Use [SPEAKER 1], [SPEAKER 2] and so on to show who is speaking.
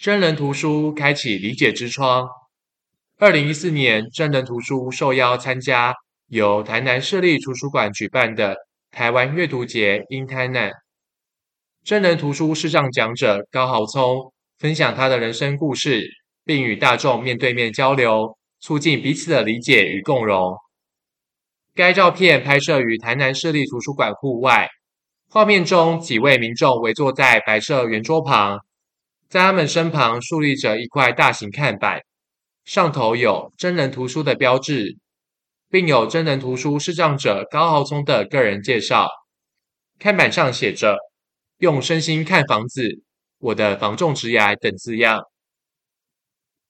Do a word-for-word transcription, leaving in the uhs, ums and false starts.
[SPEAKER 1] 真人图书开启理解之窗。二零一四年，真人图书受邀参加由台南市立图书馆举办的台湾阅读节 in 台南。真人图书视障讲者高豪聪分享他的人生故事，并与大众面对面交流，促进彼此的理解与共融。该照片拍摄于台南市立图书馆户外，画面中几位民众围坐在白色圆桌旁，在他们身旁竖立着一块大型看板，上头有真人图书的标志，并有真人图书视障者高豪聪的个人介绍。看板上写着"用身心看房子，我的房仲职涯"等字样。